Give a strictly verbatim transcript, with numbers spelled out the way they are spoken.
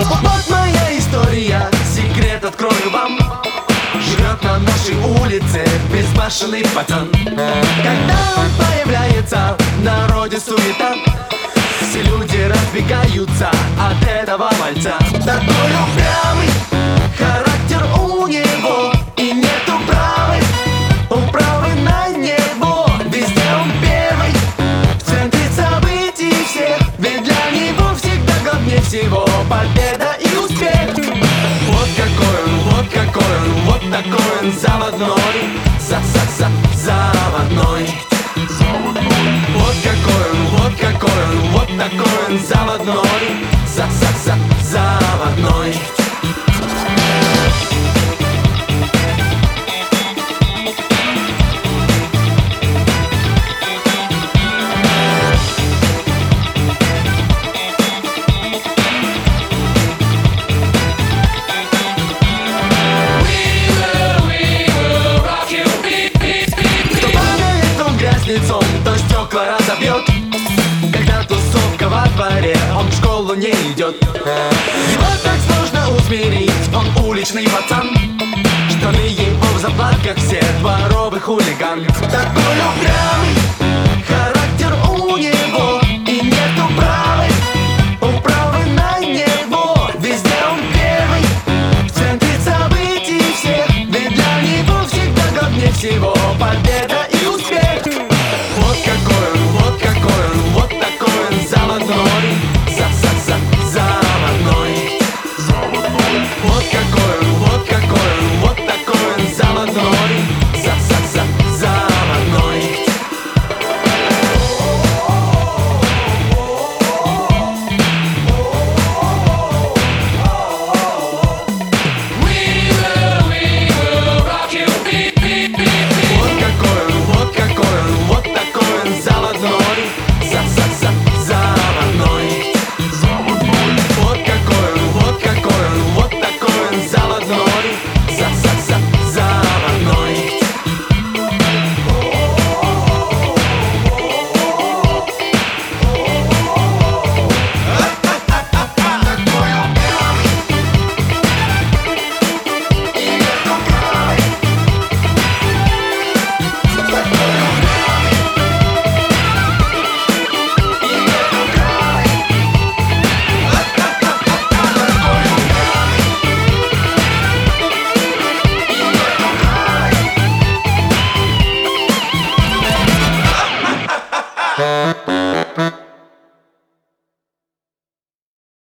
Вот моя история, секрет открою вам. Живет на нашей улице безбашенный пацан. Когда он появляется, в народе суета, все люди разбегаются от этого мальца. Такой упрямый характер у него, и нету правы, управы на него. Везде он первый, в центре событий всех, ведь для него всегда главнее всего победа и успех. Вот какой он, вот какой он, вот такой он заводной, за-за-за заводной. Вот какой он, вот какой он, вот такой он заводной, за-за-за заводной. Лицом, то стекла разобьет. Когда тусовка во дворе, он в школу не идет. Его так сложно усмирить, он уличный пацан. Штаны его в заплатках, все дворовый хулиган. Такой упрямый